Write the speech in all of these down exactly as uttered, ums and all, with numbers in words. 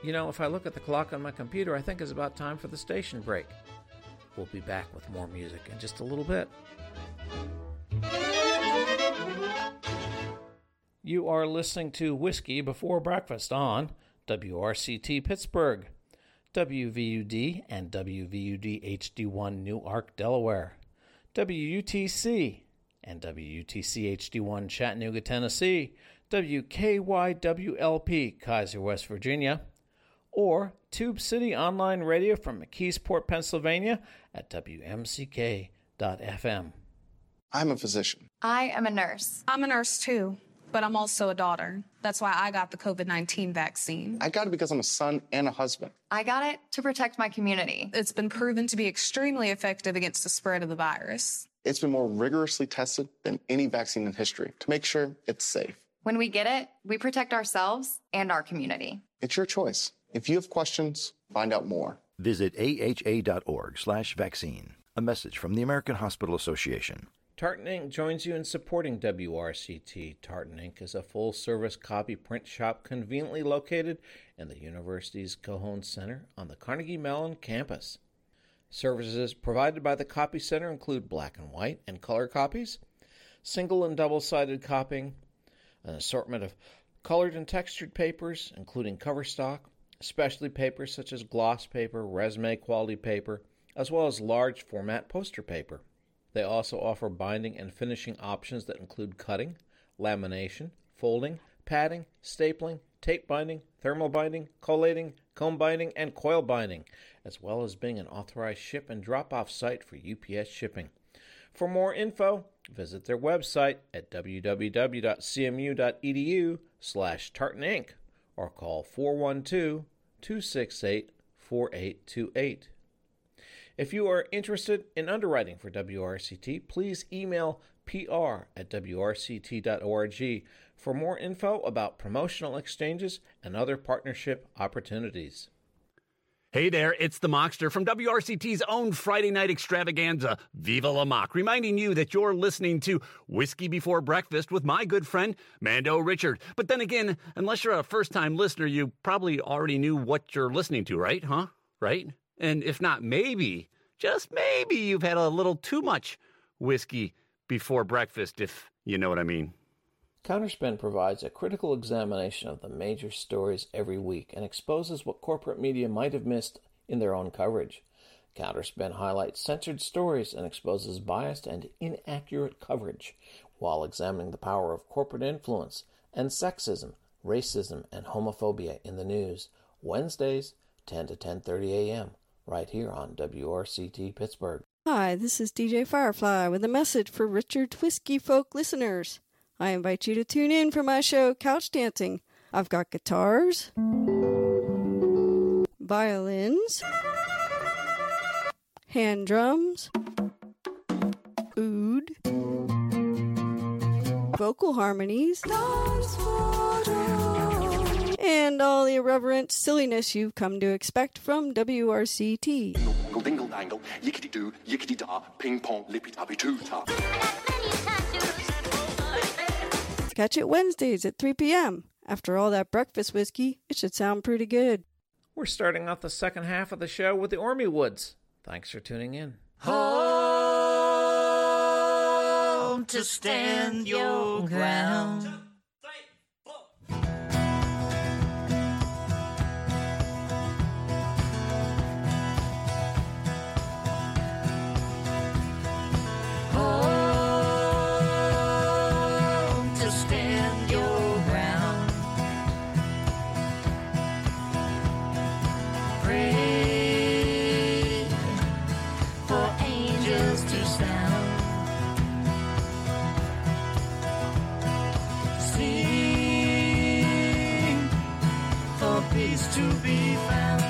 You know, if I look at the clock on my computer, I think it's about time for the station break. We'll be back with more music in just a little bit. You are listening to Whiskey Before Breakfast on W R C T Pittsburgh, W V U D and W V U D H D one Newark, Delaware, W U T C and W U T C H D one Chattanooga, Tennessee, W K Y W L P Kaiser, West Virginia, or Tube City Online Radio from McKeesport, Pennsylvania at W M C K dot F M. I'm a physician. I am a nurse. I'm a nurse too, but I'm also a daughter. That's why I got the covid nineteen vaccine. I got it because I'm a son and a husband. I got it to protect my community. It's been proven to be extremely effective against the spread of the virus. It's been more rigorously tested than any vaccine in history to make sure it's safe. When we get it, we protect ourselves and our community. It's your choice. If you have questions, find out more. Visit A H A dot org slash vaccine. A message from the American Hospital Association. Tartan Incorporated joins you in supporting W R C T. Tartan Incorporated is a full-service copy print shop conveniently located in the university's Cohon Center on the Carnegie Mellon campus. Services provided by the Copy Center include black and white and color copies, single and double-sided copying, an assortment of colored and textured papers, including cover stock, specialty papers such as gloss paper, resume quality paper, as well as large format poster paper. They also offer binding and finishing options that include cutting, lamination, folding, padding, stapling, tape binding, thermal binding, collating, comb binding, and coil binding, as well as being an authorized ship and drop-off site for U P S shipping. For more info, visit their website at w w w dot c m u dot e d u slash tartan inc or call four one two, two six eight, four eight two eight. If you are interested in underwriting for W R C T, please email p r at w r c t dot org for more info about promotional exchanges and other partnership opportunities. Hey there, it's the Mockster from W R C T's own Friday night extravaganza, Viva La Mock, reminding you that you're listening to Whiskey Before Breakfast with my good friend, Mando Richard. But then again, unless you're a first-time listener, you probably already knew what you're listening to, right? Huh? Right? And if not, maybe, just maybe you've had a little too much whiskey before breakfast, if you know what I mean. Counterspin provides a critical examination of the major stories every week and exposes what corporate media might have missed in their own coverage. Counterspin highlights censored stories and exposes biased and inaccurate coverage while examining the power of corporate influence and sexism, racism, and homophobia in the news. Wednesdays, ten to ten thirty a.m., right here on W R C T Pittsburgh. Hi, this is D J Firefly with a message for Richard's Whiskey Folk listeners. I invite you to tune in for my show, Couch Dancing. I've got guitars, violins, hand drums, oud, vocal harmonies, and all the irreverent silliness you've come to expect from W R C T. Dingle, dingle, dangle, yickety doo, yickety da, ping pong, lippy tappy too ta. Catch it Wednesdays at three p.m. After all that breakfast whiskey, it should sound pretty good. We're starting off the second half of the show with the Ormy Woods. Thanks for tuning in. Home to stand your ground. To be found.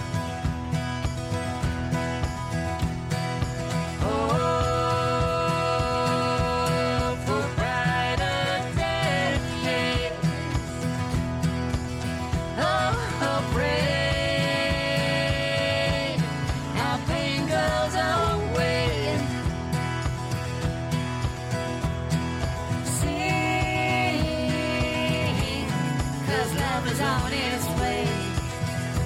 Oh, for brighter days. Oh, pray our pain goes away. Sing, 'cause love is on its way.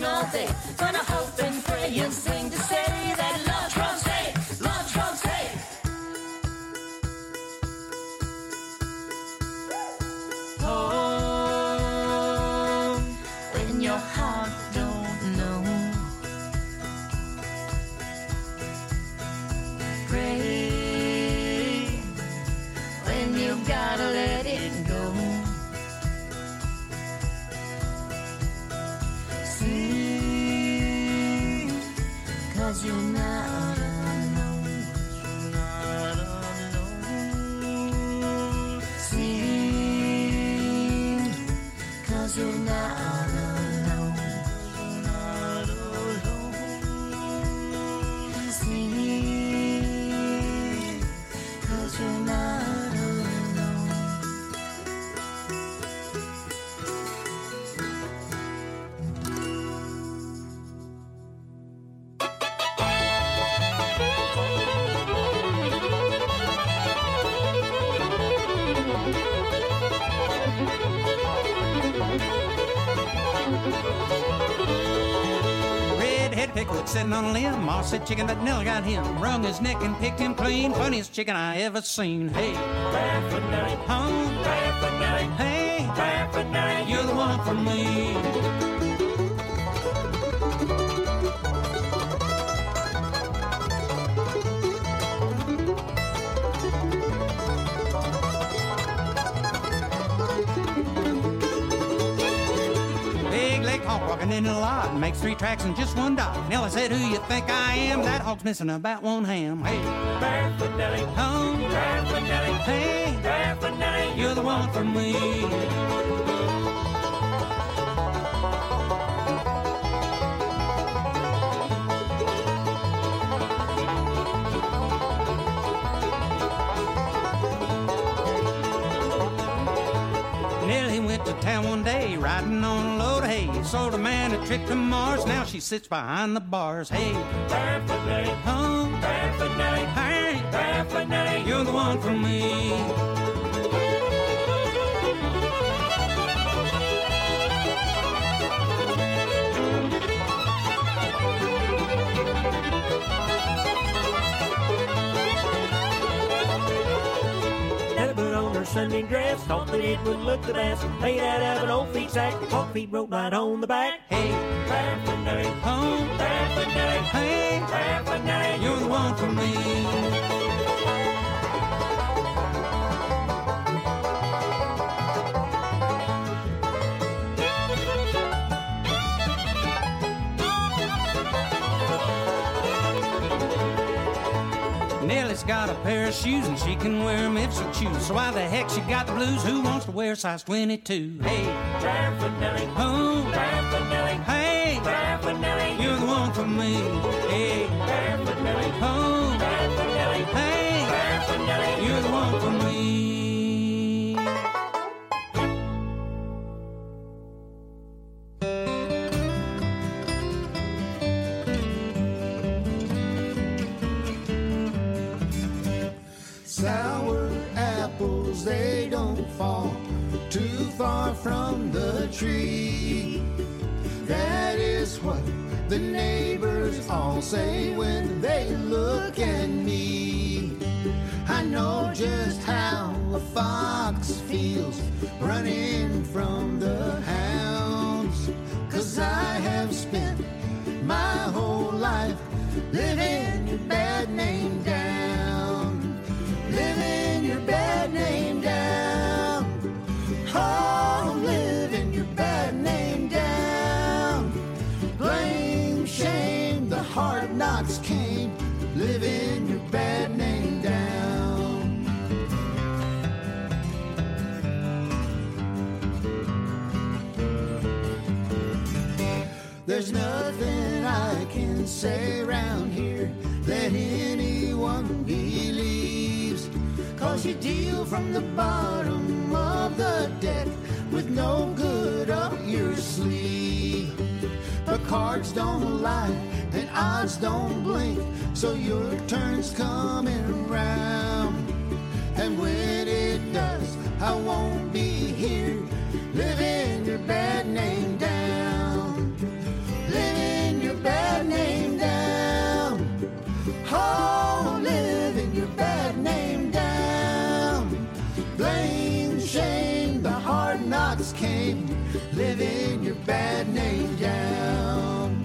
all day. Gonna hope and pray and sing to say that love trumps hate, love trumps hate. Oh, when your heart don't know, pray when you gotta let it go. Sing, 'cause you're not alone. Not alone. Sing, 'cause you're not alone. Not alone. Sing, 'cause you're not alone. Red-headed pickle sitting on a limb. Moss said chicken that Nell got him. Wrung his neck and picked him clean. Funniest chicken I ever seen. Hey, Barefoot Nelly, home. Barefoot Nelly, Hey, Barefoot Nelly, you're the one for me. Big leg hawk walking in the lot. Makes three tracks in just one dot. Nellie said, who you think I am? That hawk's missing about one ham. Hey, Barefoot Nelly, home. Barefoot Nelly, Hey, Barefoot Nelly, you're the one for me. Nellie went to town one day, riding on a load of hay. Sold a man a trip to Mars, now she sits behind the bars. Hey, Barefoot Nelly, home. Barefoot Nelly, Hey, Barefoot Nelly, you're the one for me. Nelly put on her Sunday dress, thought that it would look the best. Made out of an old feet sack, hawk feet wrote right on the back. Hey, Barefoot Nelly, home. Barefoot Nelly, Hey, Barefoot Nelly, you're the one for me. Nellie's got a pair of shoes and she can wear them if she chooses. So why the heck she got the blues? Who wants to wear size twenty-two? Hey, Barefoot Nelly, home. Barefoot Nelly, Hey, Barefoot Nelly, you're the one for me. Hey, Barefoot Nelly, home. Barefoot Nelly, Hey, Barefoot Nelly, you're the one for me. Sour apples, they don't fall too far from the tree. That is what the neighbors all say when they look at me. I know just how a fox feels running from the hounds, 'cause I have spent my whole life living your bad name down, living your bad name down. Oh, living your bad name down. Blame, shame, the hard knocks came, living your bad name down. There's nothing I can say around here that anyone believes, 'cause you deal from the bottom of the deck with no good up your sleeve. But cards don't lie and odds don't blink, so your turn's coming around. And when it does, I won't be here living your bad name down. knocks came, living your bad name down.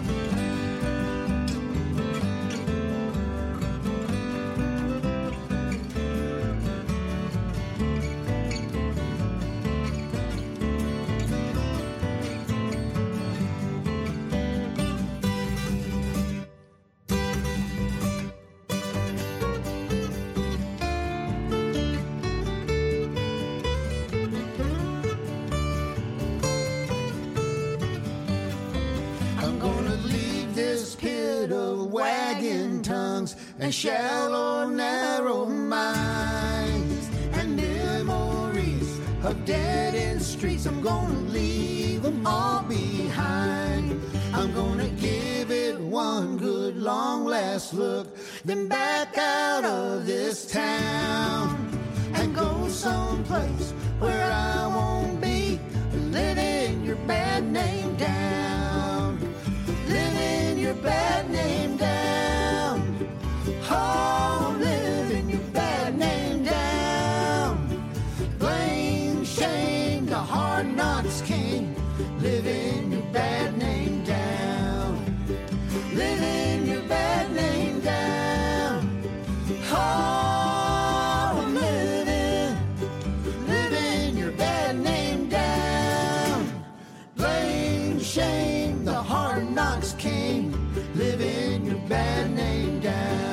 And shallow, narrow minds and memories of dead-end streets. I'm gonna leave them all behind. I'm gonna give it one good long last look, then back out of this town and go someplace where I won't be living your bad name down, living your bad name down. Oh, living your bad name down. Blame, shame, the hard knocks came. Living your bad name down. Living your bad name down. Oh, living, living your bad name down. Blame, shame, the hard knocks came. Living your bad name down.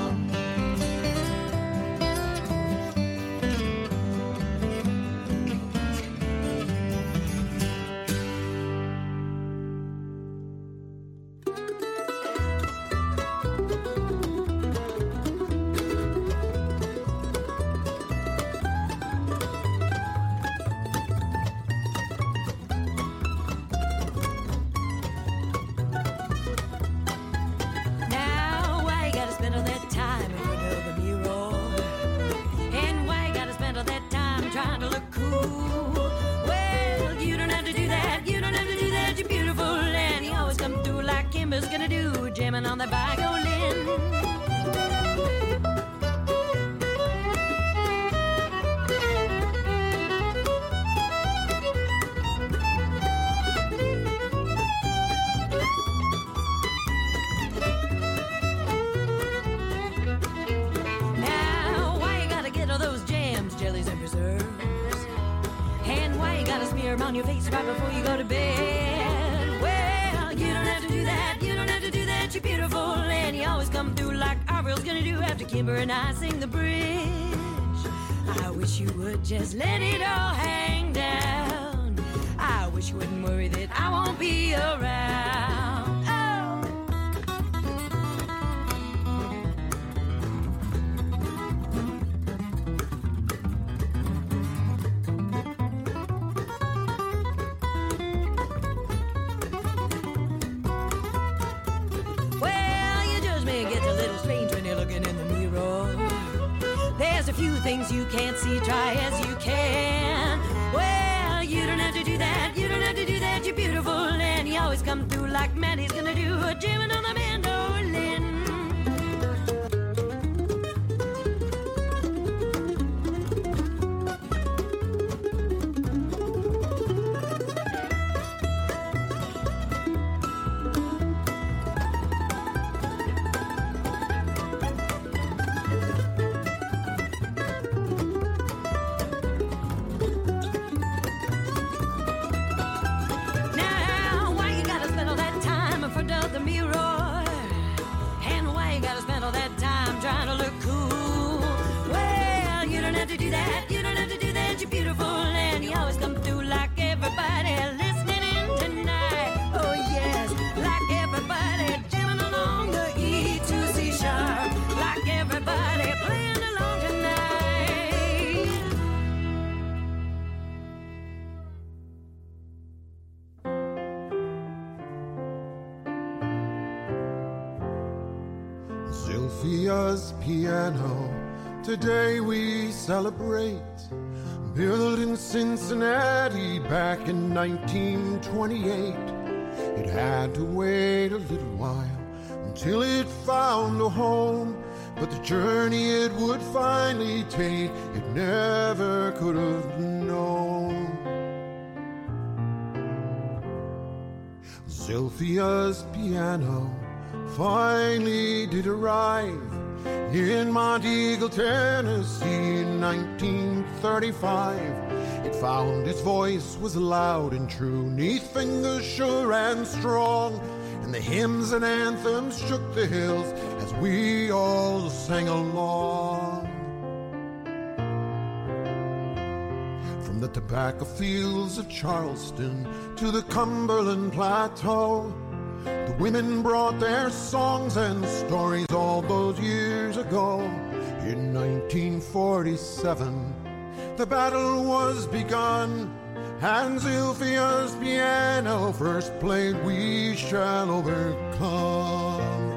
Gonna do jamming on the violin. Now, why you gotta get all those jams, jellies, and preserves? And why you gotta smear them on your face right before you go to bed? Well, you don't have to do that. You're beautiful, and you always come through like Ariel's gonna do after Kimber and I sing the bridge. I wish you would just let it all hang down. I wish you wouldn't worry that I won't be around. Oh. Things you can't see, try as you can. Well, you don't have to do that, you don't have to do that. You're beautiful, and you always come through like Maddie's gonna do, a jamming on the mandolin. Sylvia's piano. Today we celebrate. Built in Cincinnati back in nineteen twenty-eight. It had to wait a little while until it found a home. But the journey it would finally take, it never could have known. Sylvia's piano finally did arrive in Monteagle, Tennessee in nineteen thirty-five. It found its voice was loud and true, neath fingers sure and strong, and the hymns and anthems shook the hills as we all sang along. From the tobacco fields of Charleston to the Cumberland Plateau, the women brought their songs and stories all those years ago. In nineteen forty-seven, the battle was begun, and Sylvia's piano first played We Shall Overcome.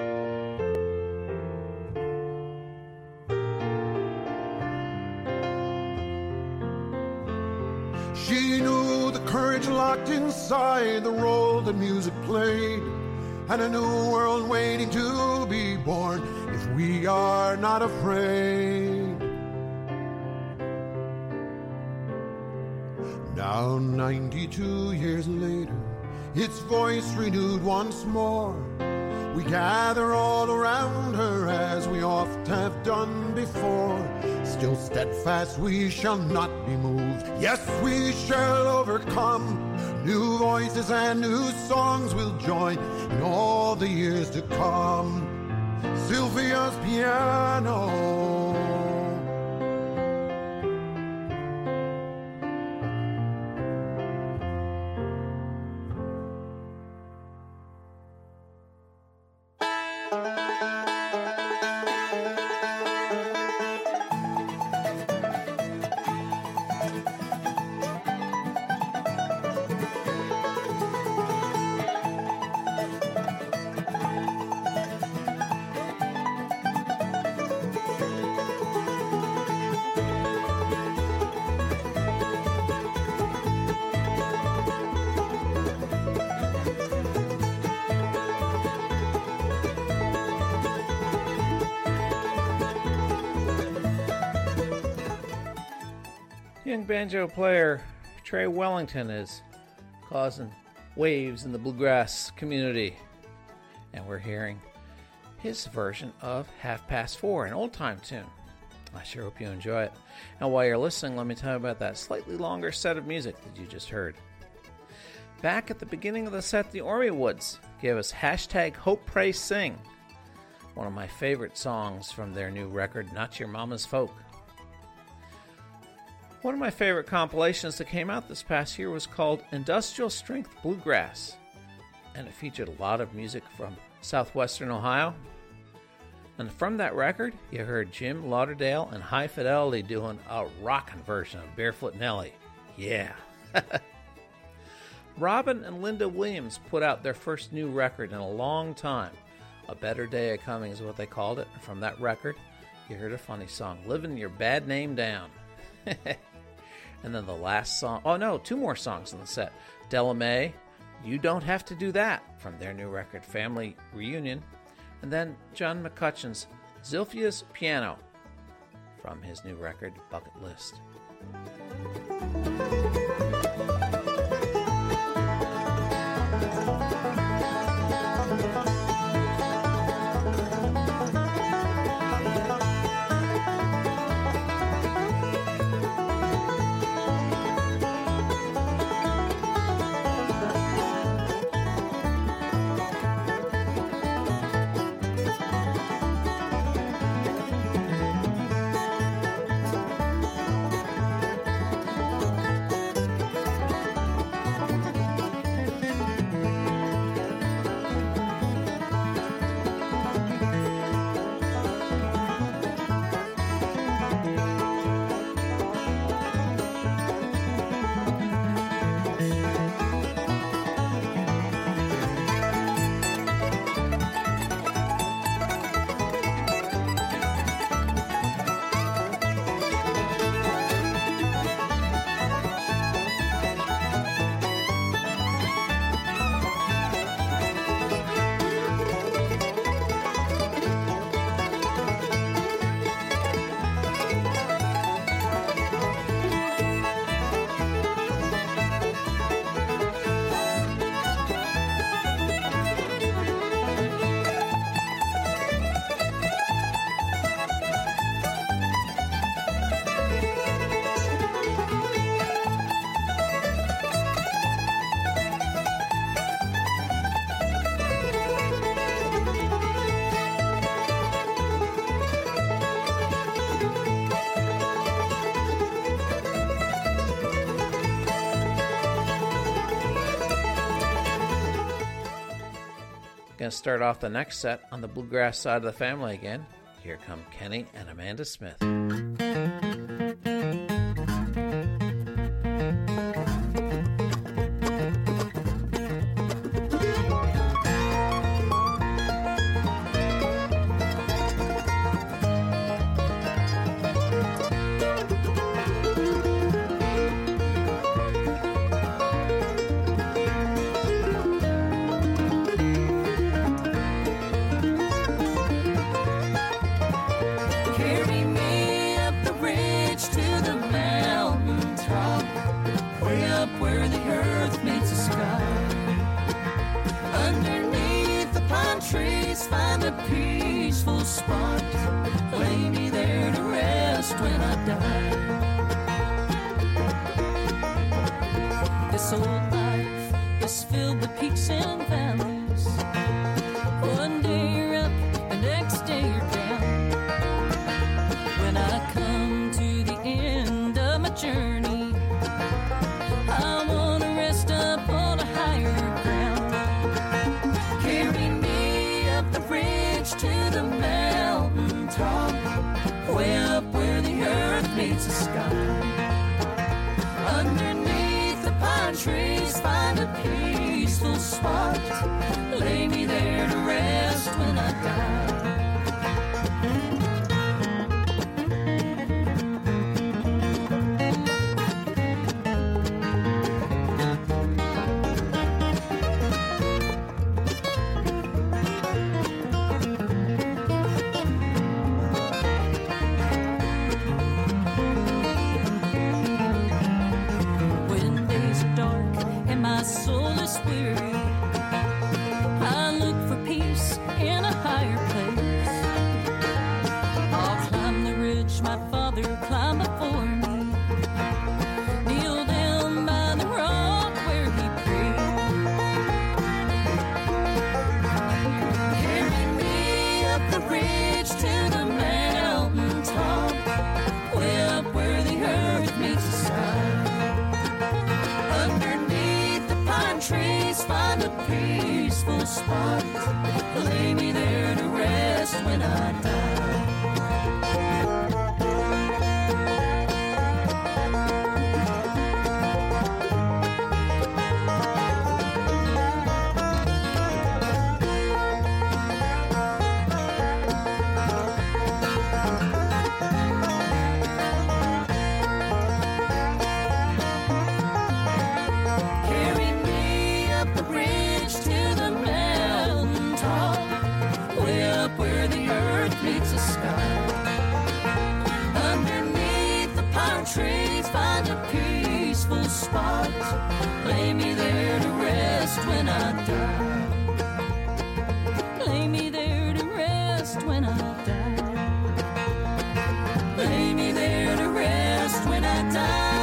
She knew the courage locked inside the role that music played, and a new world waiting to be born if we are not afraid. Now ninety-two years later, its voice renewed once more. We gather all around her as we oft have done before. Still steadfast we shall not be moved. Yes, we shall overcome. New voices and new songs will join in all the years to come. Sylvia's piano. Young banjo player Trey Wellington is causing waves in the bluegrass community, and we're hearing his version of Half Past Four, an old-time tune. I sure hope you enjoy it. And while you're listening, let me tell you about that slightly longer set of music that you just heard. Back at the beginning of the set, the Ormywoods gave us hashtag Hope Pray Sing, one of my favorite songs from their new record, Not Your Mama's Folk. One of my favorite compilations that came out this past year was called Industrial Strength Bluegrass, and it featured a lot of music from southwestern Ohio. And from that record, you heard Jim Lauderdale and High Fidelity doing a rockin' version of Barefoot Nellie. Yeah. Robin and Linda Williams put out their first new record in a long time. A Better Day A Coming is what they called it. And from that record, you heard a funny song, Living Your Bad Name Down. And then the last song, oh no, two more songs in the set. Della Mae, You Don't Have to Do That, from their new record, Family Reunion. And then John McCutcheon's Sylvia's Piano, from his new record, Bucket List. going to start off the next set on the bluegrass side of the family again. Here come Kenny and Amanda Smith. Find a peaceful spot, lay me there to rest when I die. This old life is filled with peaks and valleys. One day you're up, the next day you're down. When I come to the end of my journey, I want to rest up on a higher ground. Carry me up the ridge to the mountain top, way up where the earth meets the sky. Underneath the pine trees, find a peaceful spot, lay me there to rest when I die. Spot, lay me there to rest when I die. Trees, find a peaceful spot, lay me there to rest when I die. Lay me there to rest when I die. Lay me there to rest when I die.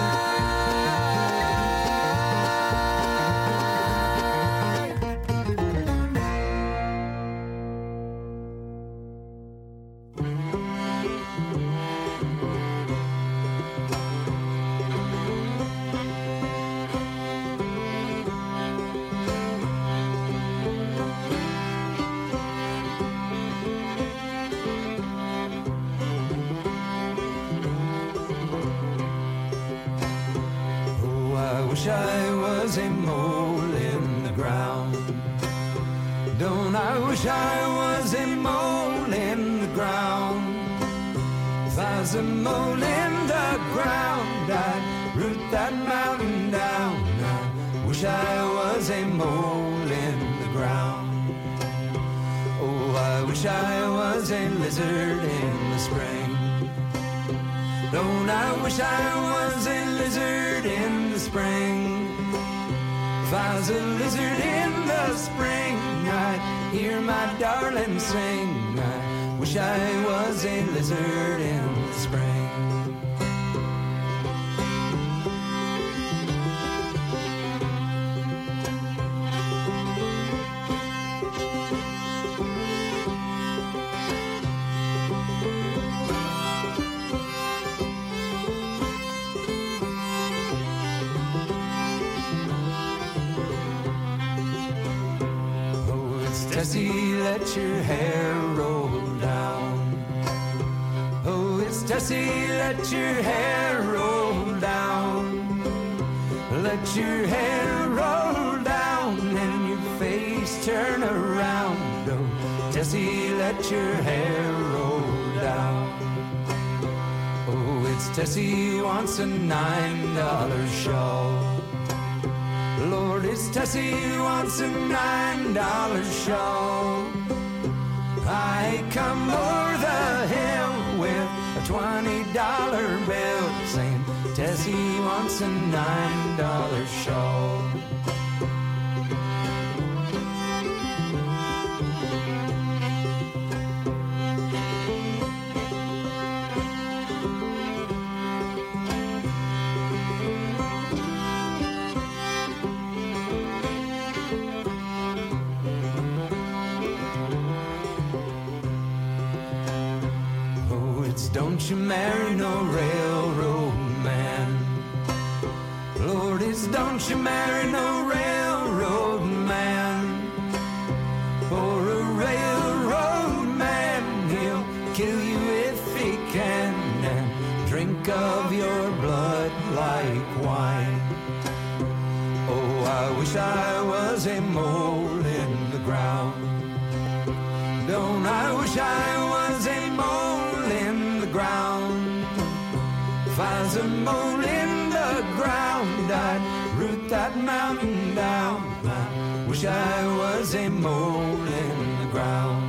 Wish I was a mole in the ground. Don't I wish I was a mole in the ground. If I was a mole in the ground, I'd root that mountain down. I wish I was a mole in the ground. Oh, I wish I was a lizard in the spring. Don't I wish I was a lizard in the spring. If I was a lizard in the spring, I'd hear my darling sing. I wish I was a lizard in the spring. Tessie, let your hair roll down. Oh, it's Tessie, let your hair roll down. Let your hair roll down and your face turn around. Oh, Tessie, let your hair roll down. Oh, it's Tessie wants a nine dollar shawl. Lord, it's Tessie wants a nine dollar shawl. I come over the hill with a twenty dollar bill, saying Tessie wants a nine dollar shawl. Don't you marry no railroad man. Lord, it's don't you marry no railroad man. For a railroad man, he'll kill you if he can and drink of your blood like wine. Oh, I wish I was a mole in the ground. Don't I wish I was a mole in the ground. If I was a mole in the ground, I'd root that mountain down. I wish I was a mole in the ground.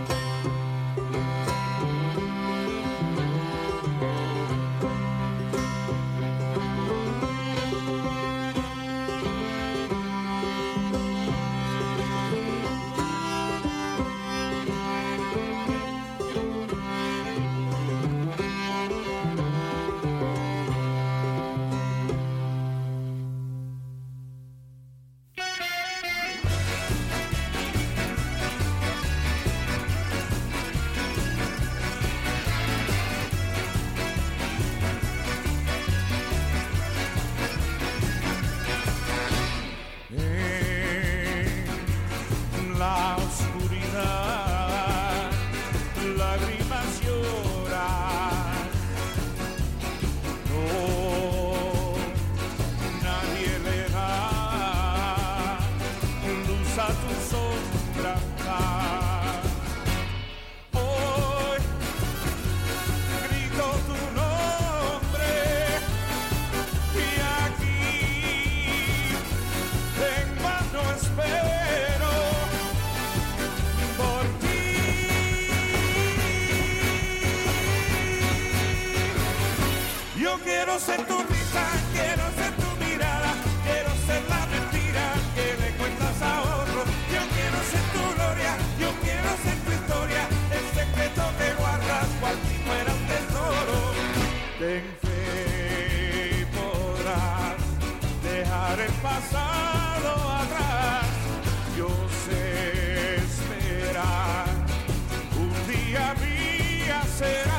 Quiero ser tu risa, quiero ser tu mirada, quiero ser la mentira que le cuentas a otros. Yo quiero ser tu gloria, yo quiero ser tu historia, el secreto que guardas cual si fuera un tesoro. Ten fe y podrás dejar el pasado atrás. Yo sé esperar, un día mía serás.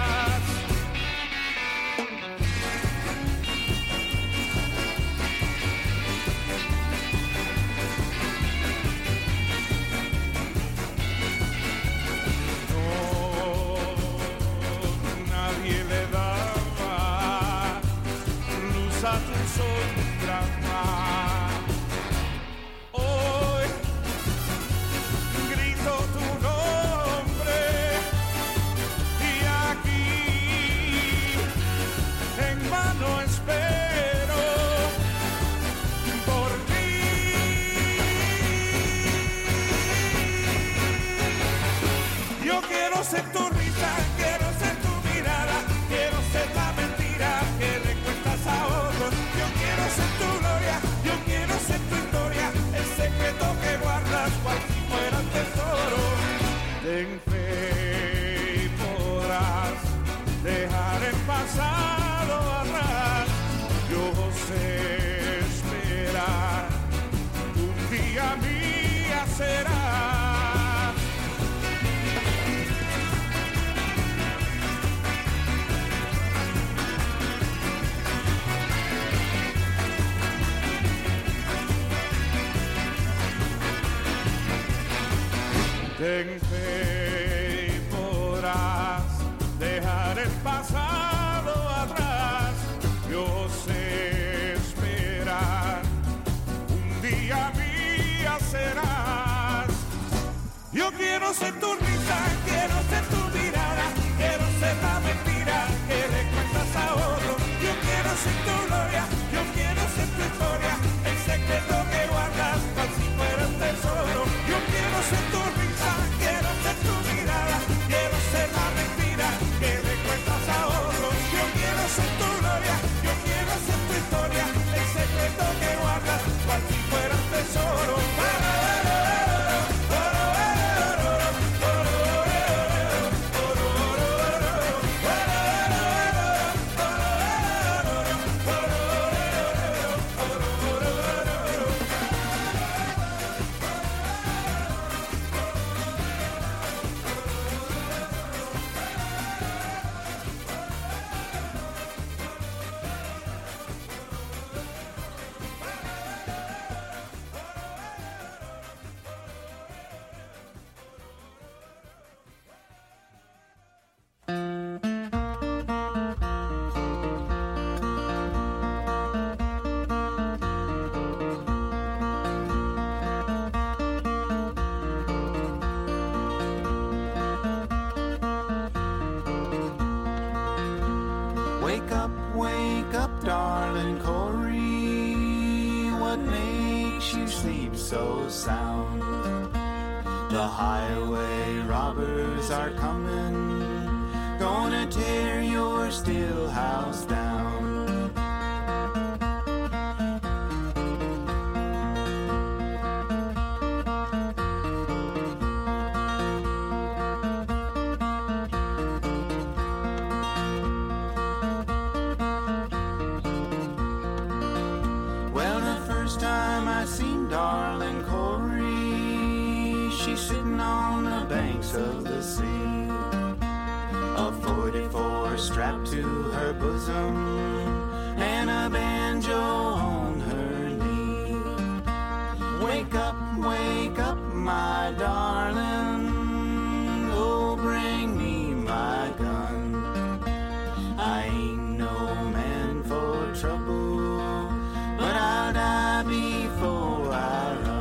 A tu sombra más. Hoy grito tu nombre y aquí en vano espero por ti. Yo quiero ser tu risa, quiero ser tu mirada, quiero ser la mentira que le cuentas a otros. Yo quiero ser tu gloria, yo quiero ser tu historia, el secreto que guardas cual si fuera un tesoro. Ten fe y podrás dejar el pasado atrás. Yo sé esperar, un día mía será. Ten fe y podrás dejar el pasado atrás. Yo sé esperar, un día mía serás. Yo quiero ser tu risa, quiero ser tu mirada, quiero ser la mentira que le cuentas a otro. Yo quiero ser tu gloria, yo quiero ser tu historia, el secreto que guardas cual si fuera un tesoro. Yo quiero ser tu risa, quiero ser tu mirada, quiero ser la mentira que le cuentas a otros. Yo quiero ser tu gloria, yo quiero ser tu historia, el secreto que guardas cual si fuera un tesoro. Wake up, wake up, darling Corey. What makes you sleep so sound? The highway robbers are coming, gonna tear your still house down. Darling Corey, she's sitting on the banks of the sea, a forty-four strapped to her bosom and a banjo on her knee. Wake up, wake up, my darling, oh, bring me my gun. I ain't no man for trouble, but I'll die before I run.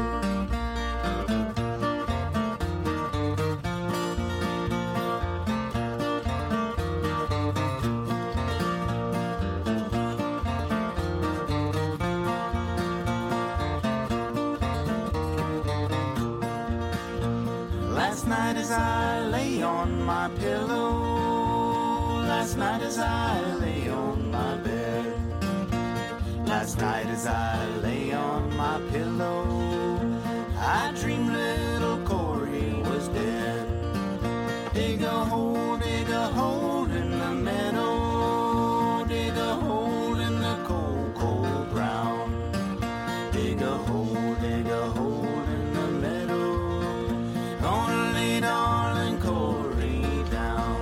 Last night as I lay on my pillow, last night as I lay on my bed, last night as I lay on my pillow, I dreamed little Corey was dead. Dig a hole, dig a hole in the meadow, dig a hole in the cold, cold ground. Dig a hole, dig a hole in the meadow, gonna lay darling Corey down.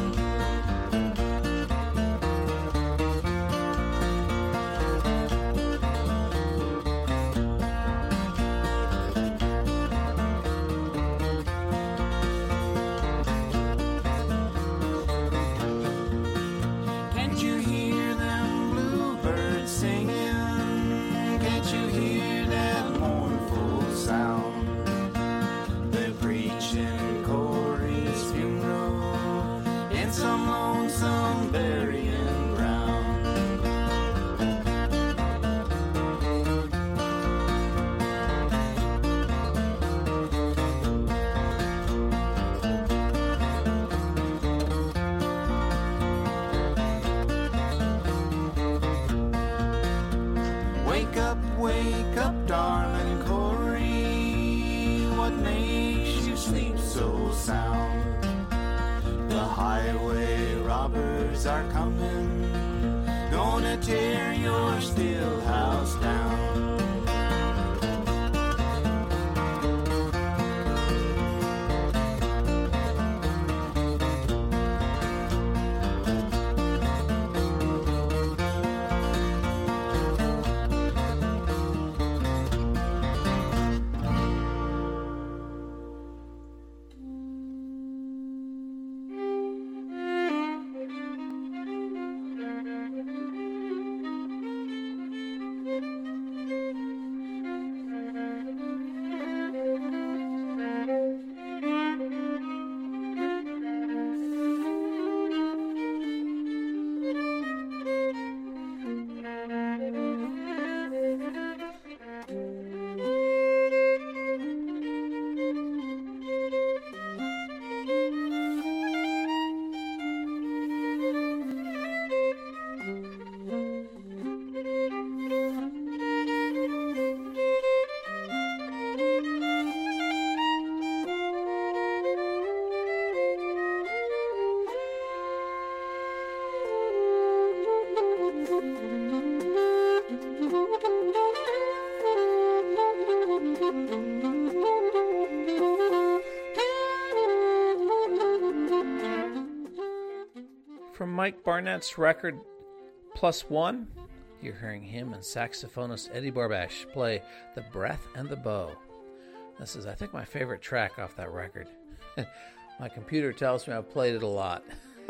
Wake up, darling Corey, what makes you sleep so sound? The highway robbers are coming, gonna tear your still house down. Mike Barnett's record Plus One. You're hearing him and saxophonist Eddie Barbash play The Breath and the Bow. This is, I think, my favorite track off that record. My computer tells me I've played it a lot.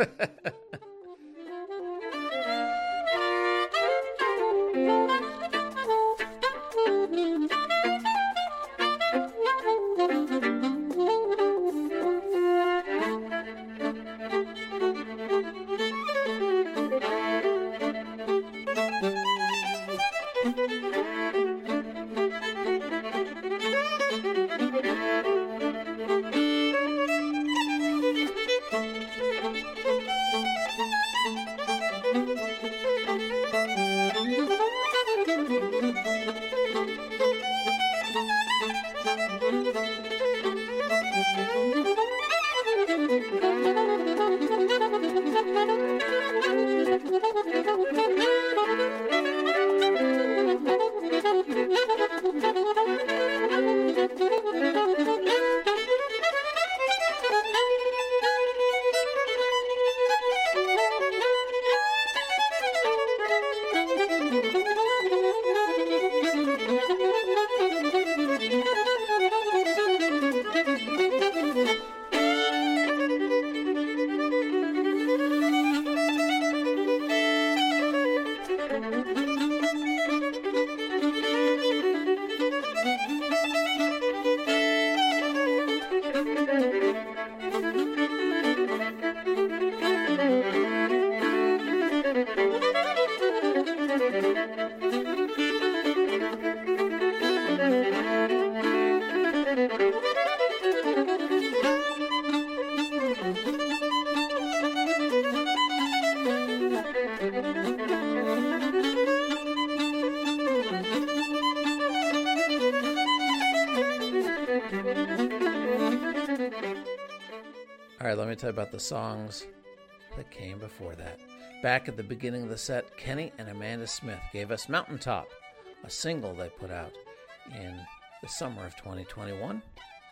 All right, let me tell you about the songs that came before that. Back at the beginning of the set, Kenny and Amanda Smith gave us Mountaintop, a single they put out in the summer of twenty twenty-one.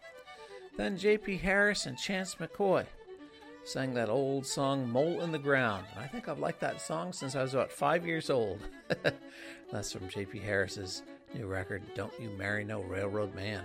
Then J P Harris and Chance McCoy sang that old song, Mole in the Ground. And I think I've liked that song since I was about five years old. That's from J P Harris's new record, Don't You Marry No Railroad Man.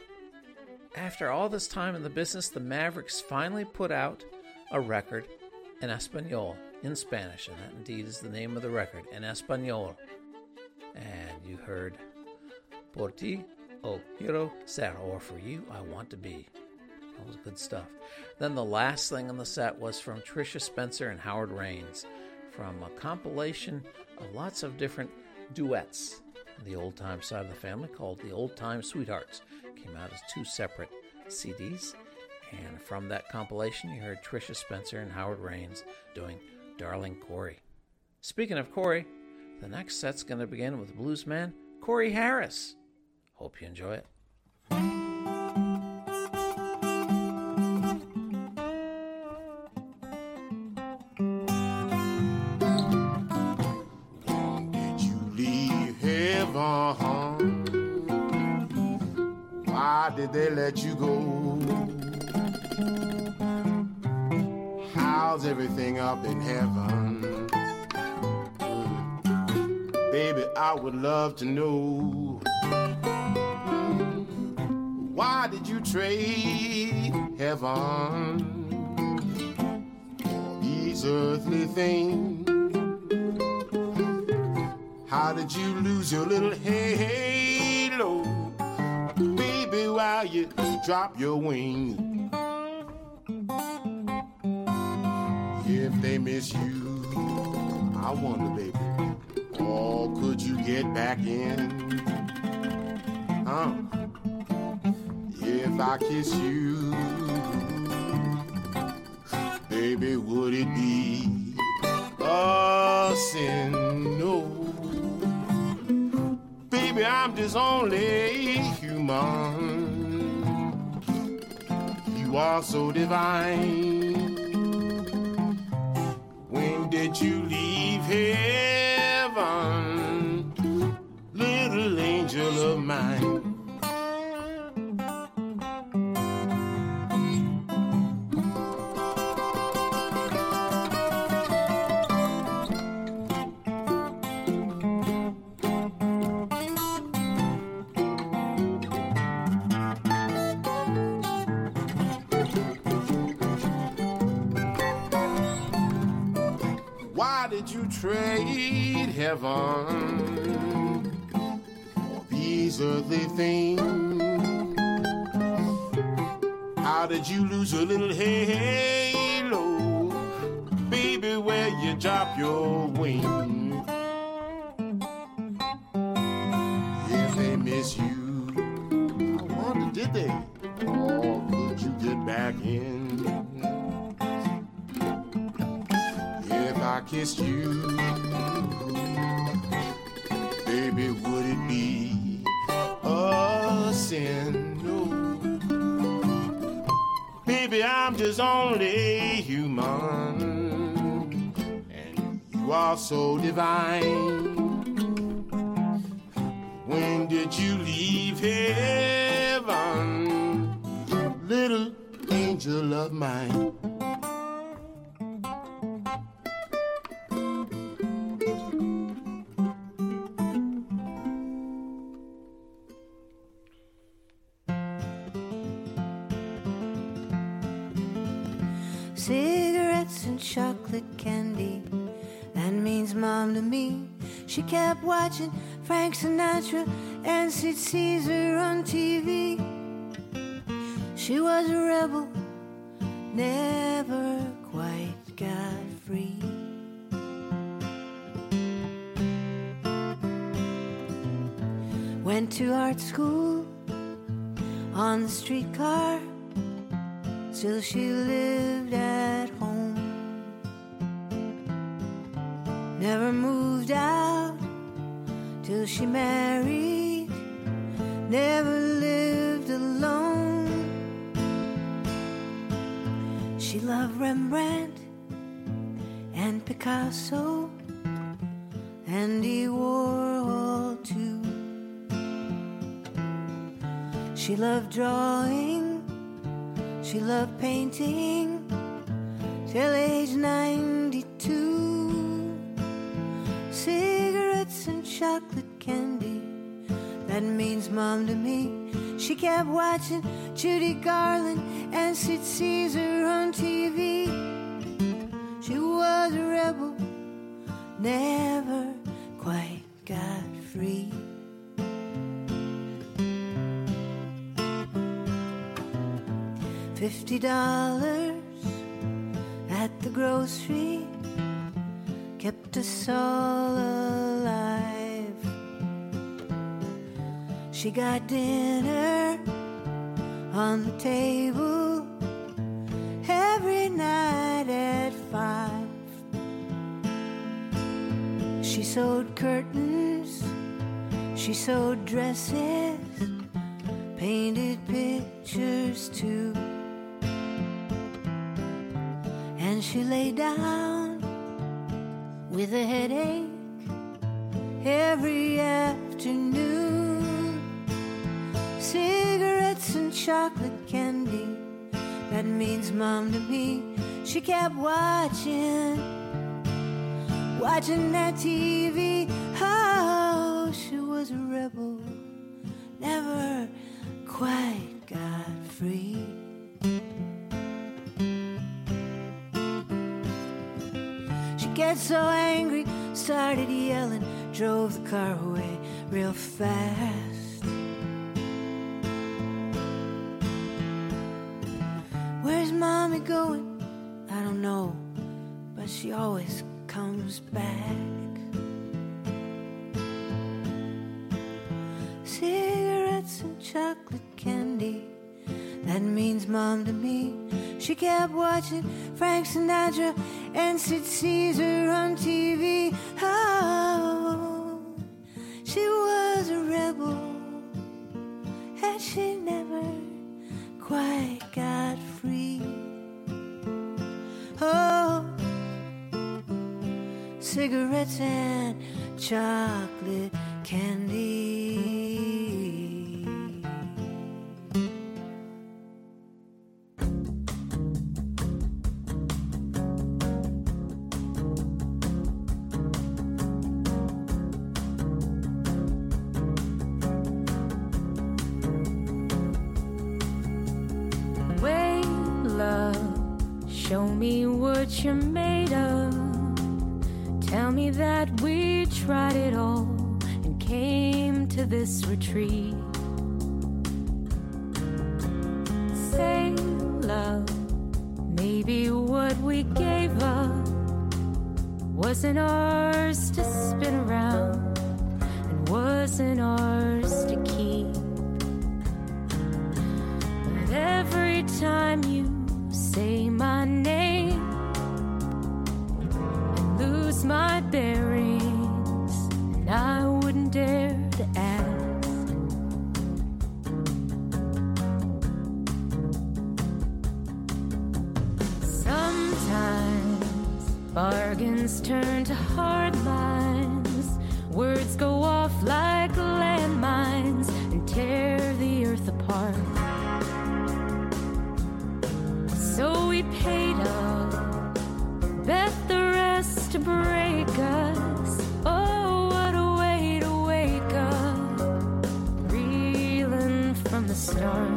After all this time in the business, the Mavericks finally put out a record in Espanol, in Spanish, and that indeed is the name of the record, En Español. And you heard Por ti o quiero ser, or For You I Want to Be. That was good stuff. Then the last thing on the set was from Tricia Spencer and Howard Raines, from a compilation of lots of different duets on the old-time side of the family called The Old Time Sweethearts. Came out as two separate C Ds. And from that compilation, you heard Tricia Spencer and Howard Raines doing Darling Corey. Speaking of Corey, the next set's going to begin with bluesman Corey Harris. Hope you enjoy it. Did you leave heaven? Why did they let you go? How's everything up in heaven? Mm. Baby, I would love to know. Mm. Why did you trade heaven for these earthly things? How did you lose your little halo? Baby, while you drop your wings. If they miss you, I wonder, baby, oh, could you get back in? Huh? If I kiss you, baby, would it be a sin? No. Baby, I'm just only human. You are so divine. When did you leave heaven, little angel of mine? did you trade heaven? These earthly things. How did you lose a little halo? Baby, where you drop your wings? If they miss you, I wonder, did they? Or could you get back in? If I kissed you, baby, would it be a sin? No. Baby, I'm just only human, and you are so divine. When did you leave heaven, little angel of mine? Cigarettes and chocolate candy, that means mom to me. She kept watching Frank Sinatra and Sid Caesar on T V. She was a rebel, never quite got free. Went to art school on the streetcar, till she lived at home. Never moved out till she married, never lived alone. She loved Rembrandt and Picasso, Andy Warhol too. She loved drawing, she loved painting, till age ninety-two. Cigarettes and chocolate candy, that means mom to me. She kept watching Judy Garland and Sid Caesar on T V. She was a rebel, never quite got free. Fifty dollars at the grocery kept us all alive. She got dinner on the table every night at five. She sewed curtains, she sewed dresses, painted pictures too. And she lay down with a headache every afternoon. Cigarettes and chocolate candy, that means mom to me. She kept watching, watching that T V. Oh, she was a rebel, never quite got free. Get so angry, started yelling, drove the car away real fast. Where's mommy going? I don't know, but she always comes back. Cigarettes and chocolate candy, that means mom to me. She kept watching Frank Sinatra and Sid Caesar on T V. Oh, she was a rebel, and she never quite got free. Oh, cigarettes and chocolate candy. Show me what you're made of. Tell me that we tried it all and came to this retreat. Say, love, maybe what we gave up wasn't ours to spin around and wasn't ours to keep. But every time you say my name and lose my bearings, and I wouldn't dare to ask. Sometimes bargains turn to hard lines, words go off like landmines and tear the earth apart. So we paid up, bet the rest to break us. Oh, what a way to wake up, reeling from the start.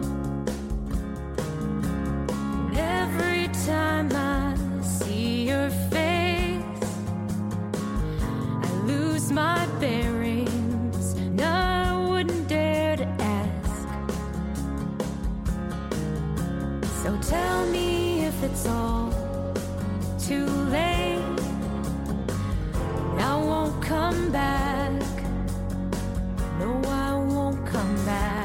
And every time I see your face, I lose my bearings, and I wouldn't dare to ask. So tell me if it's all too late, and I won't come back. No, I won't come back.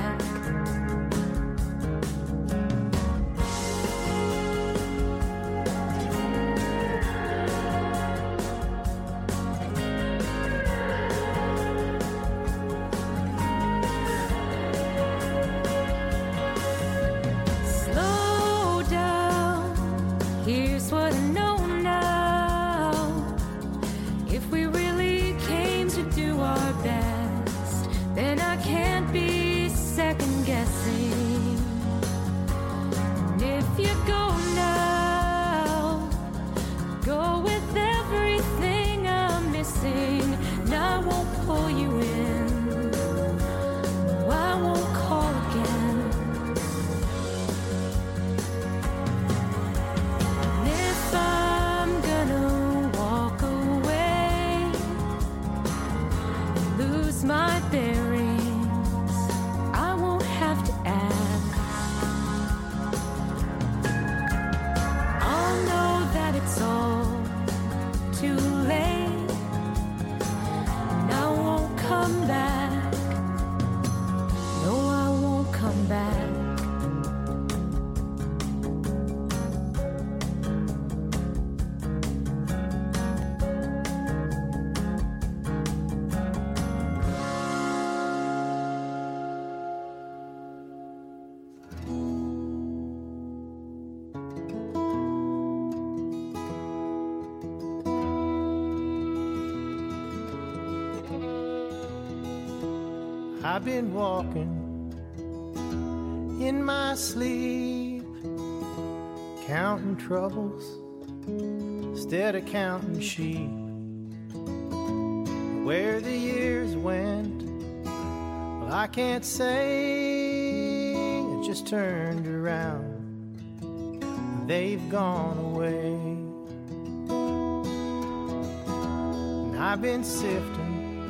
Slow down, here's what I know now. If we really came to do our best, then I can't be second guessing. And if you go now, go with everything I'm missing, and I won't pull you in. No, I won't call again. And if I'm gonna walk away and lose my bearings, I won't have to ask. I'll know that it's all too late, and I won't come back. No, I won't come back. I've been walking in my sleep, counting troubles instead of counting sheep. Where the years went, well, I can't say. It just turned around, they've gone away. And I've been sifting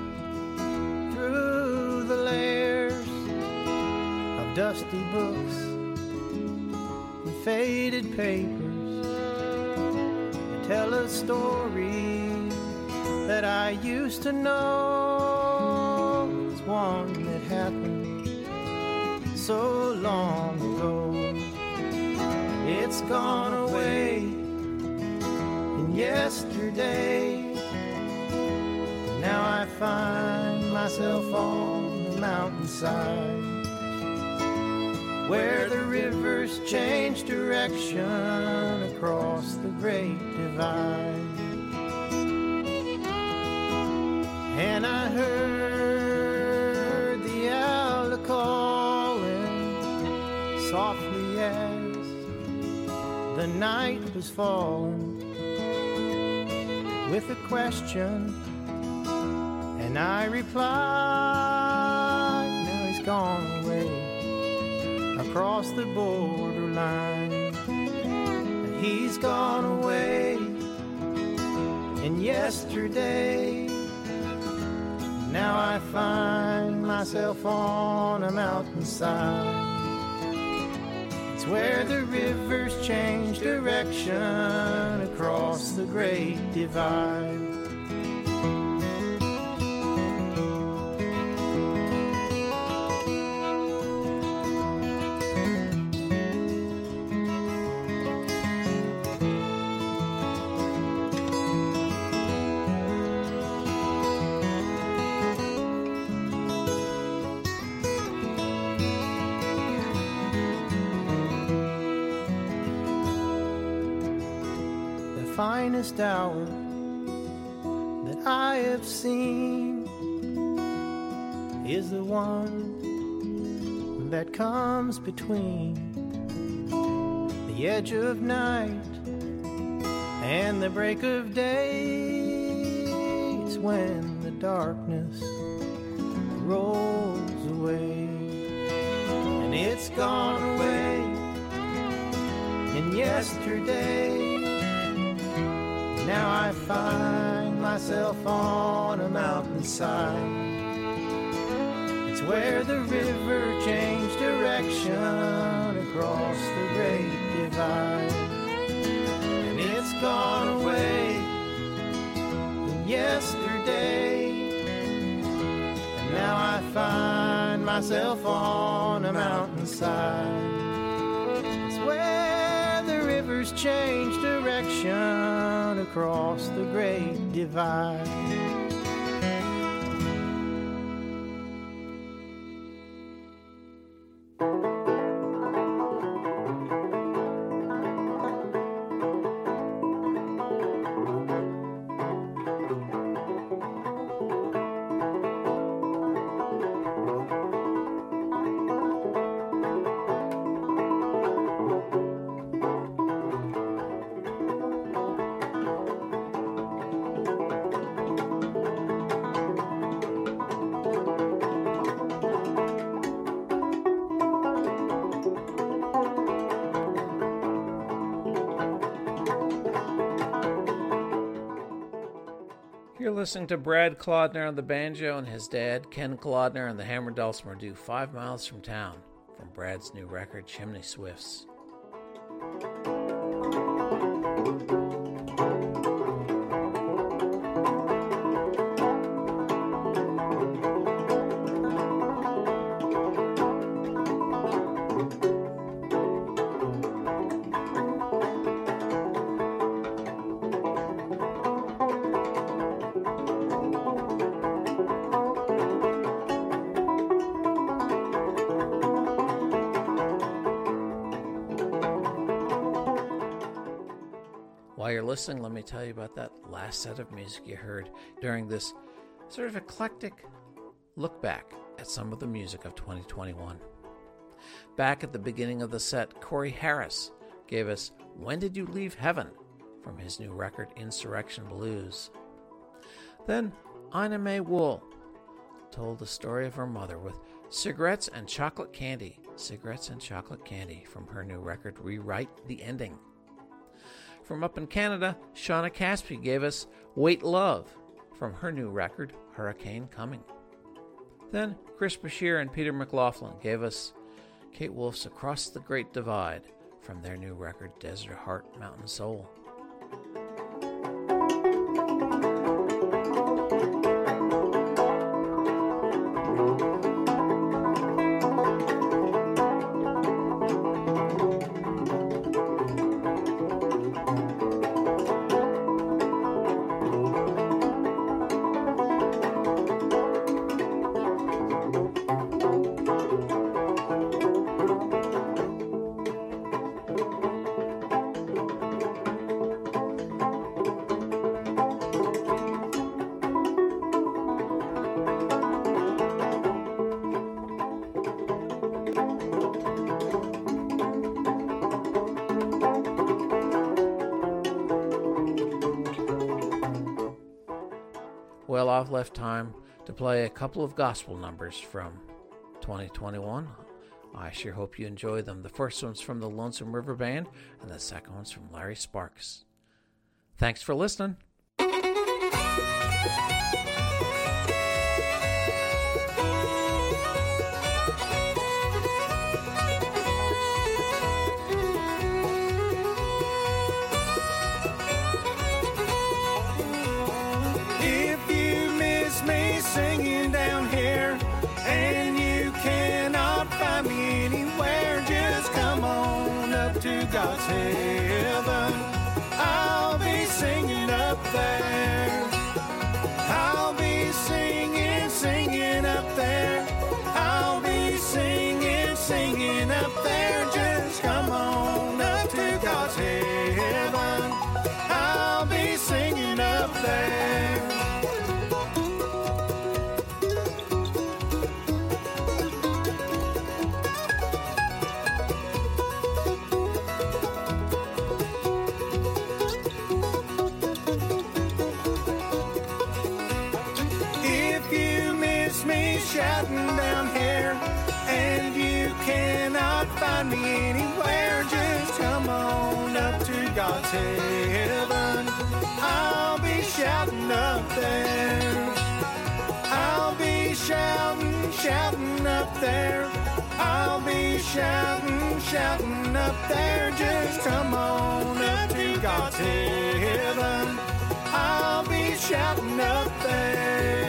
through the layers of dusty books and faded papers that tell a story that I used to know. It's one that happened so long ago. It's gone away in yesterday. Now I find myself on the mountainside where the rivers change direction across the great divide. And I heard the owl calling softly as the night was falling with a question. And I replied, now he's gone away across the borderline. He's gone away in yesterday. Now I find myself on a mountainside. It's where the rivers change direction across the Great Divide. Finest hour that I have seen is the one that comes between the edge of night and the break of day. It's when the darkness rolls away, and it's gone away in yesterday. Now I find myself on a mountainside. It's where the river changed direction across the Great Divide. And it's gone away yesterday. And now I find myself on a mountainside. It's where the rivers change direction across the Great Divide. You're listening to Brad Clodner on the banjo and his dad, Ken Clodner, on the hammer dulcimer, do Five Miles from Town from Brad's new record, Chimney Swifts. While you're listening, let me tell you about that last set of music you heard during this sort of eclectic look back at some of the music of twenty twenty-one. Back at the beginning of the set, Corey Harris gave us When Did You Leave Heaven from his new record, Insurrection Blues. Then Ina May Wool told the story of her mother with Cigarettes and Chocolate Candy, Cigarettes and Chocolate Candy from her new record, Rewrite the Ending. From up in Canada, Shauna Caspi gave us Wait Love from her new record, Hurricane Coming. Then Chris Bashir and Peter McLaughlin gave us Kate Wolf's Across the Great Divide from their new record, Desert Heart Mountain Soul. Well, I've left time to play a couple of gospel numbers from twenty twenty-one. I sure hope you enjoy them. The first one's from the Lonesome River Band, and the second one's from Larry Sparks. Thanks for listening. If you miss me singing down here and you cannot find me anywhere, just come on up to God's heaven. I'll be singing up there. I'll be singing, singing up there. I'll be singing, singing up there. Just come on up to God's heaven. I'll be singing up there. If you miss me shouting down here and you cannot find me anywhere, just come on up to God's heaven. I'll be shouting up there. I'll be shouting, shouting up there. I'll be shouting, shouting up there. Just come on up to God's heaven. I'll be shouting up there.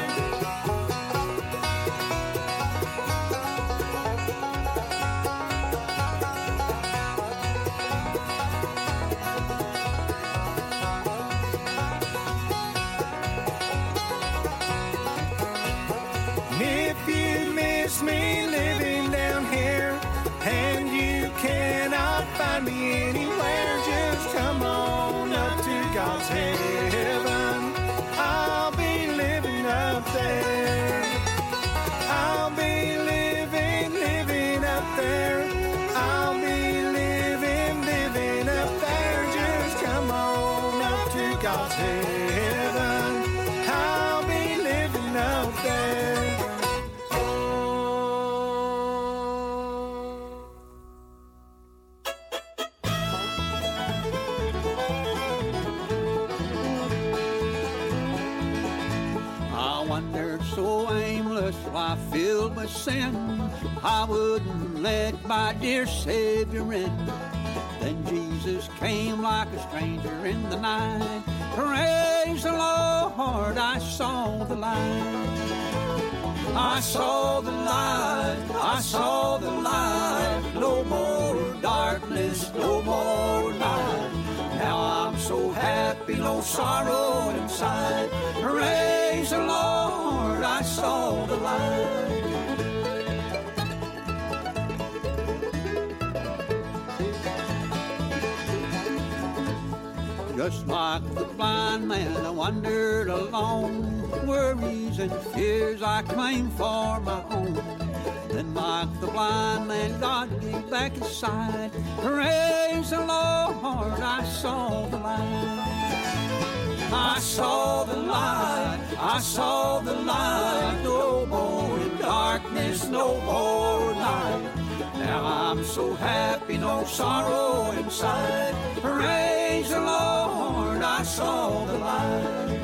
If you miss me living down here and you cannot find me anywhere, just come on up to God's heaven. I'll be living up there. I'll be living, living up there. I'll be living, living up there. Just come on up to God's heaven. I'll be living up there. I wandered so aimless, I filled with sin. I wouldn't let my dear Savior in. Then Jesus came like a stranger in the night. Praise the Lord, I saw the light. I saw the light, I saw the light. No more darkness, no more night. Now I'm so happy, no sorrow inside. Praise the Lord, I saw the light. Just like the blind man, I wandered alone. Worries and fears I claimed for my own. Then like the blind man, God gave back his sight. Praise the Lord, I saw the light. I saw the light, I saw the light. No more in darkness, no more night. Now I'm so happy, no sorrow inside. Praise the Lord, I saw the light.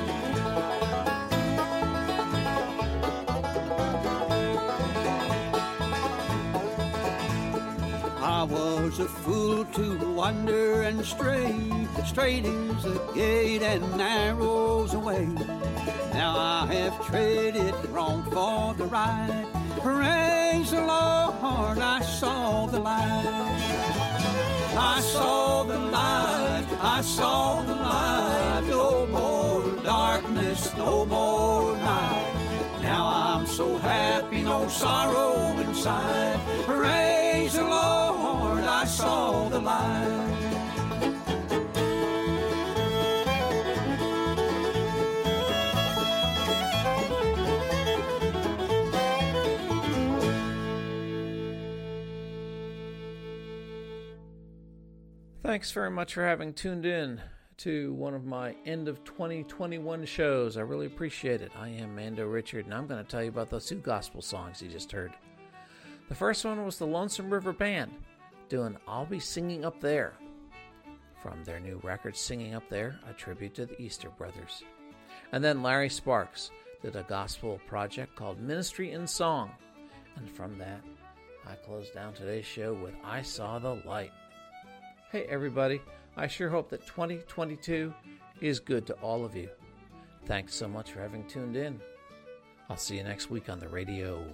I was a fool to wander and stray. Straight is the gate and narrow's the way. Now I have traded wrong for the right. Praise the Lord, I saw the light. I saw the light, I saw the light. No more darkness, no more night. Now I'm so happy, no sorrow inside. Praise the Lord, I saw the light. Thanks very much for having tuned in to one of my end of twenty twenty-one shows. I really appreciate it. I am Mando Richard, and I'm going to tell you about those two gospel songs you just heard. The first one was the Lonesome River Band doing I'll Be Singing Up There from their new record, Singing Up There, a tribute to the Easter Brothers. And then Larry Sparks did a gospel project called Ministry in Song. And from that, I closed down today's show with I Saw the Light. Hey everybody, I sure hope that twenty twenty-two is good to all of you. Thanks so much for having tuned in. I'll see you next week on the radio.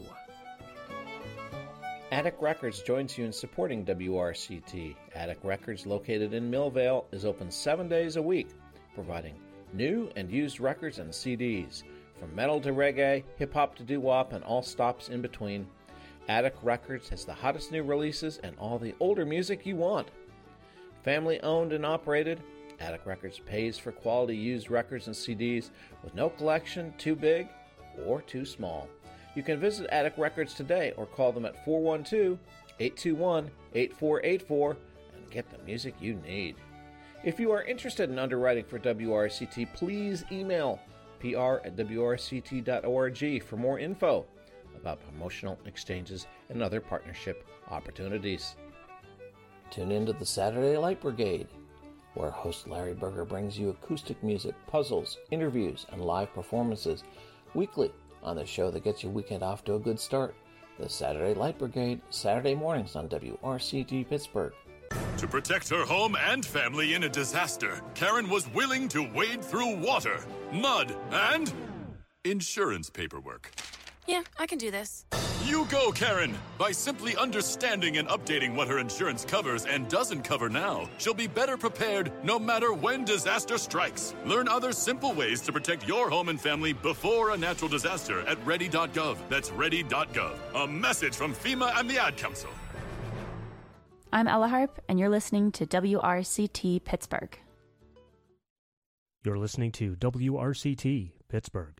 Attic Records joins you in supporting W R C T. Attic Records, located in Millvale, is open seven days a week, providing new and used records and C Ds. From metal to reggae, hip-hop to doo-wop, and all stops in between, Attic Records has the hottest new releases and all the older music you want. Family owned and operated, Attic Records pays for quality used records and C Ds with no collection too big or too small. You can visit Attic Records today or call them at four one two, eight two one, eight four eight four and get the music you need. If you are interested in underwriting for W R C T, please email P R at W R C T dot org for more info about promotional exchanges and other partnership opportunities. Tune in to the Saturday Light Brigade, where host Larry Berger brings you acoustic music, puzzles, interviews, and live performances weekly on the show that gets your weekend off to a good start. The Saturday Light Brigade, Saturday mornings on W R C T Pittsburgh. To protect her home and family in a disaster, Karen was willing to wade through water, mud, and insurance paperwork. Yeah, I can do this. You go, Karen! By simply understanding and updating what her insurance covers and doesn't cover now, she'll be better prepared no matter when disaster strikes. Learn other simple ways to protect your home and family before a natural disaster at ready dot gov. That's ready dot gov. A message from FEMA and the Ad Council. I'm Ella Harp, and you're listening to W R C T Pittsburgh. You're listening to W R C T Pittsburgh.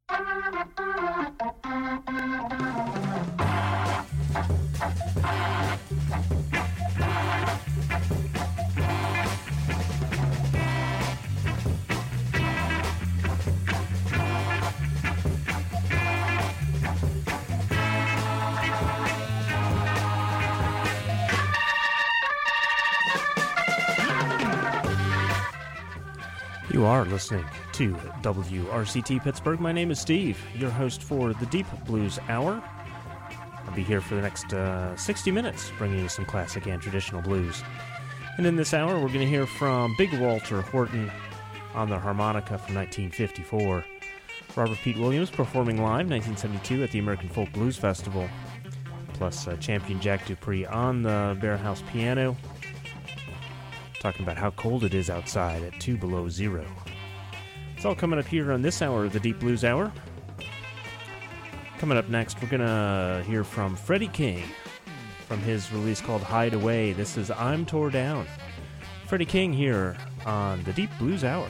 You are listening to W R C T Pittsburgh. My name is Steve, your host for the Deep Blues Hour. I'll be here for the next uh, sixty minutes, bringing you some classic and traditional blues. And in this hour, we're going to hear from Big Walter Horton on the harmonica from nineteen fifty-four. Robert Pete Williams performing live nineteen seventy-two at the American Folk Blues Festival. Plus uh, champion Jack Dupree on the Bear House piano, talking about how cold it is outside at two below zero. It's all coming up here on this hour of the Deep Blues Hour. Coming up next, we're going to hear from Freddie King from his release called Hide Away. This is I'm Tore Down. Freddie King here on the Deep Blues Hour.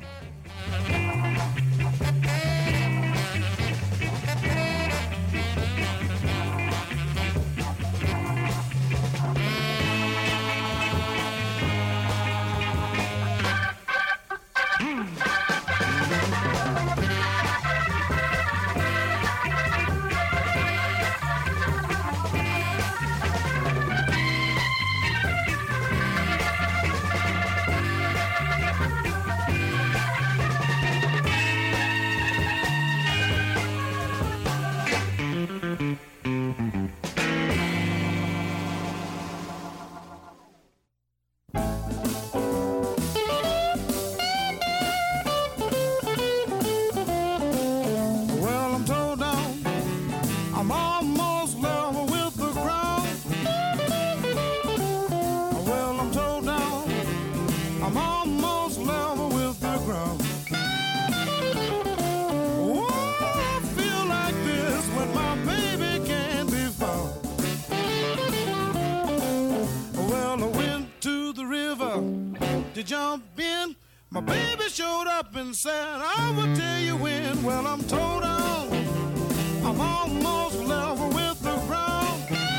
Jump in, my baby showed up and said, I will tell you when. Well, I'm tore down, I'm almost level with the ground.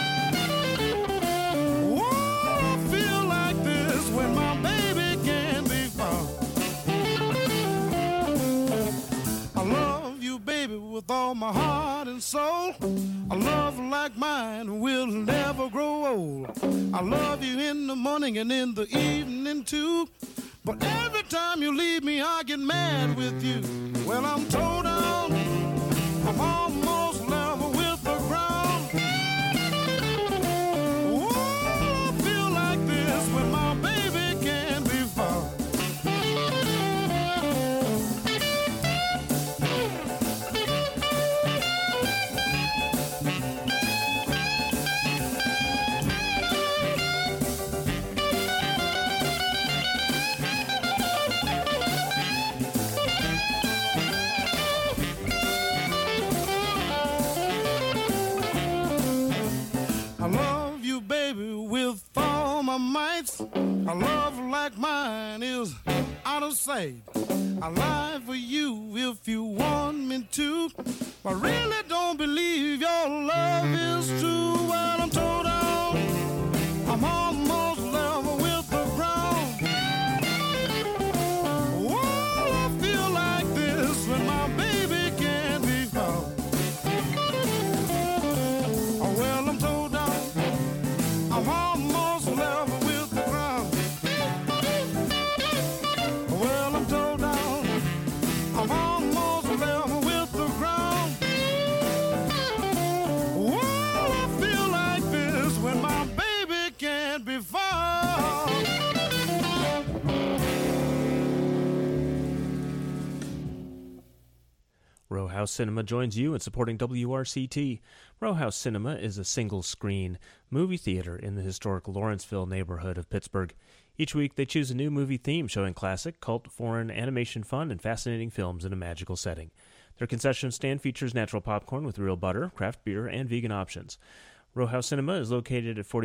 Whoa, I feel like this when my baby can't be found. I love you, baby, with all my heart and soul. A love like mine will never grow old. I love you in the morning and in the evening too. But every time you leave me, I get mad with you. Well, I'm towed down, I'm almost level with the ground. Oh, I feel like this when my baby can't be found. I love you, baby, with all my mights. A love like mine is out of sight. I lie for you if you want me to. I really don't believe your love is true. Well, I'm told down, I'm almost level with the ground. Oh, I feel like this when my baby can't be found. Oh, well, I'm told down, I'm almost level with the ground. Well, I'm told down, I'm almost level with the ground. Well, I feel like this when my baby can't be found. Row House Cinema joins you in supporting W R C T. Row House Cinema is a single-screen movie theater in the historic Lawrenceville neighborhood of Pittsburgh. Each week, they choose a new movie theme showing classic, cult, foreign, animation fun, and fascinating films in a magical setting. Their concession stand features natural popcorn with real butter, craft beer, and vegan options. Row House Cinema is located at forty